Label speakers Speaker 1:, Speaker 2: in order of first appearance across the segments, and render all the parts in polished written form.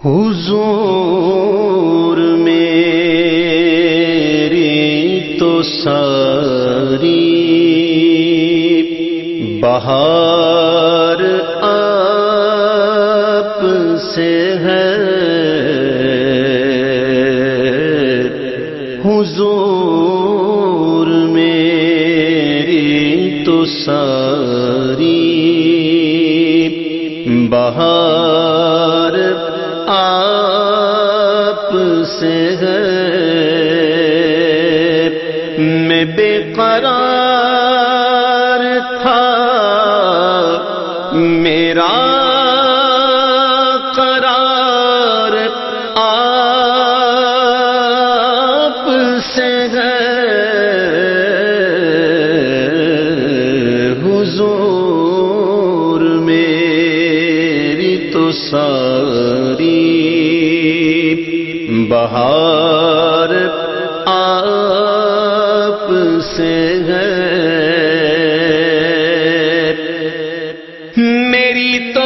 Speaker 1: حضور میری تو ساری بہار آپ سے ہے، حضور میری تو ساری بہار آپ سے ہے، میں بے قرار تھا میرا قرار آپ سے ہے، حضور میری تو ساری بہار آپ سے ہے، میری تو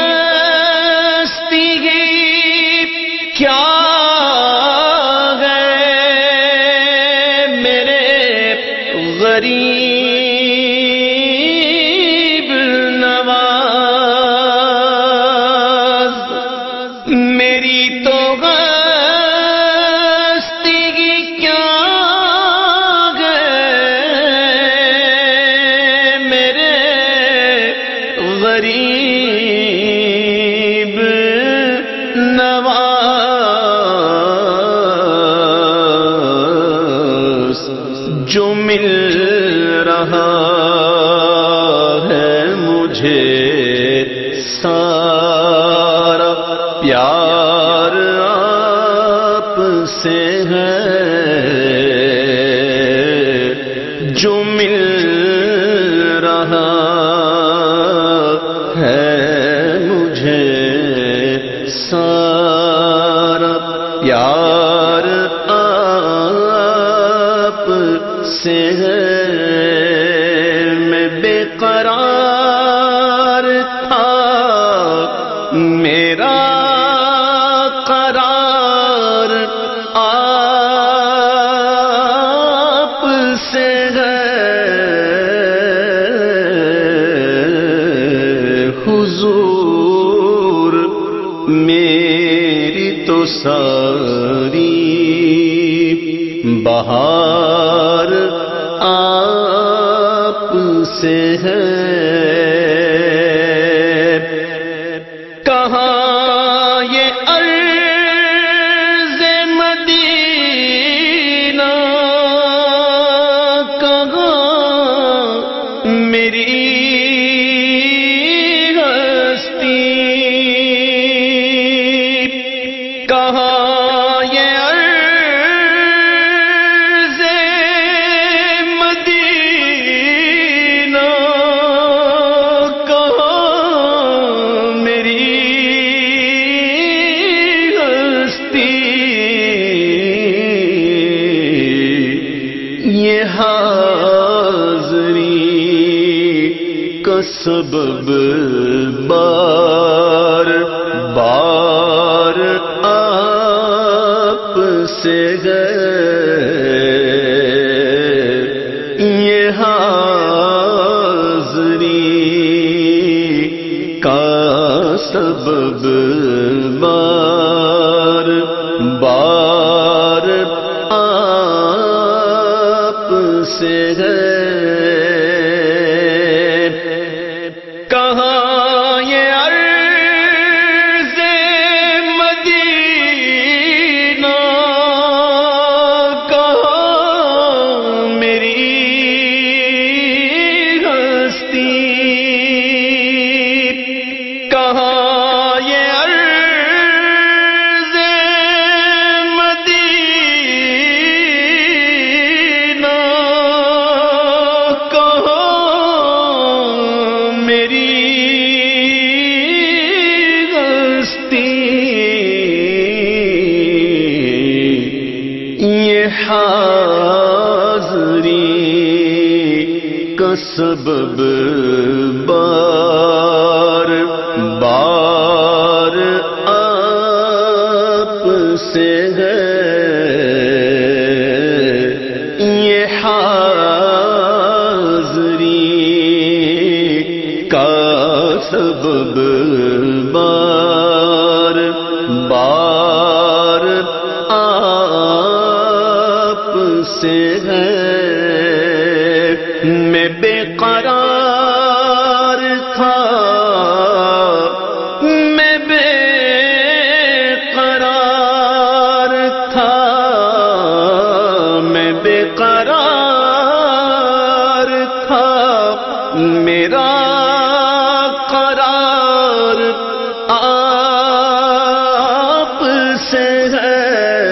Speaker 1: ہستی کیا ہے میرے غریب نواز، میری تو غریب نواز، جو مل رہا ہے مجھے سارا پیار آپ سے ہے، جو مل رہا ہے مجھے سارا پیار آپ سے ہے، میں بے قرار تھا میرا قرار آپ سے ہے، حضور میری تو ساری بہار آپ سے ہے، کہاں یہ عرض مدینہ، کہاں میری کہاں یہ عرض مدینہ، کہاں میری ہستی، یہ حاضری کا سبب بار بار آپ سے ہے، یہ حاضری کا سبب بار بار آپ سے ہے، کہاں یہ عرض مدینہ، کہاں میری ہستی، کہاں یہ عرض مدینہ، کہاں میری ہستی، یہ حاضری کا سبب بار بار سے ہے یہ حاضری کا سبب بار بار آپ سے ہے میں بے قرار تھا میں بے قرار تھا میں بے قرار تھا میرا قرار آپ سے ہے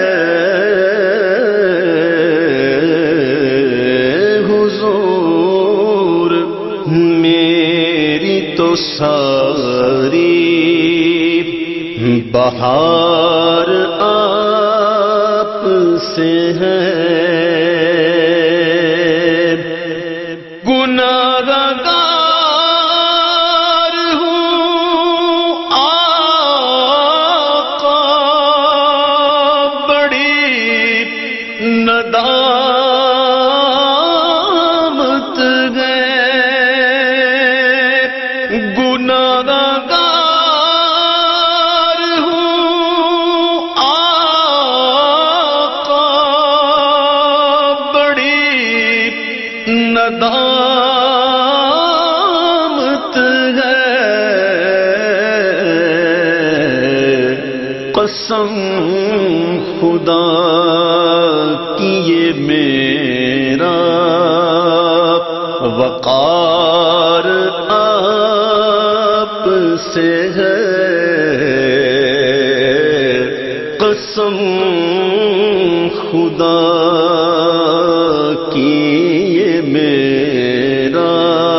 Speaker 1: حضور میری تو ساری بہار آپ سے ہے گناہگار ہوں آقا بڑی ندامت ہے گناہگار ہوں آقا بڑی ندامت ہے قسم خدا کی یہ میرا وقار آپ سے ہے قسم خدا کی یہ میرا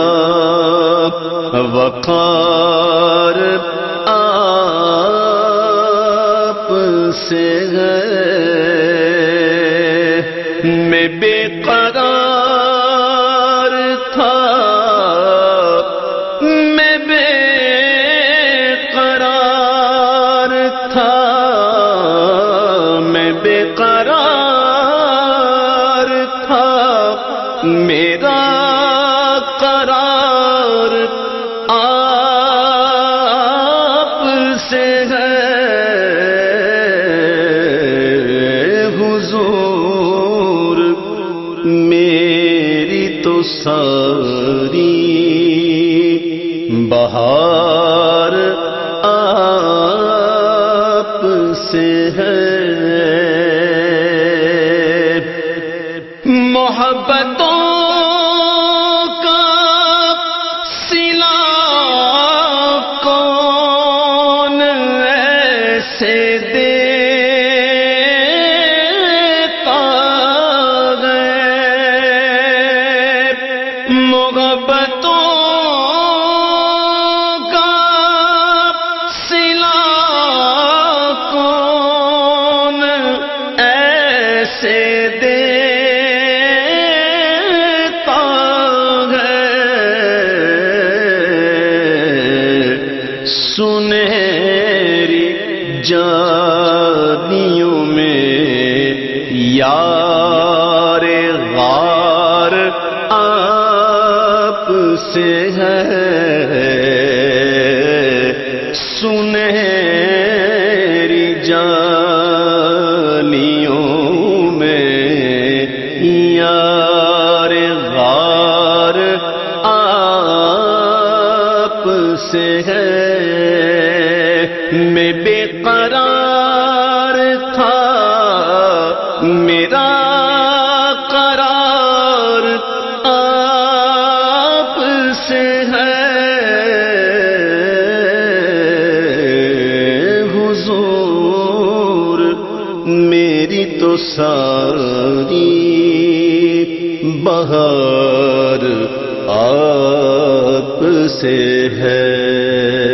Speaker 1: وقار آپ سے ہے میں بے قرار تھا میں بے قرار تھا میں بے قرار تھا میرا قرار آپ سے ہے حضور میری تو ساری بہار آپ سے ہے محبتوں کا صلہ کون ایسے دیتا ہے محبتوں کا صلہ کون ایسے دیتا ہے سنہری جادیوں میں یار غار آپ سے ہے سنہری جالیوں میں یار غار آپ سے ہے میں بے قرار تھا میرا قرار آپ سے ہے حضور میری تو ساری بہار آپ سے ہے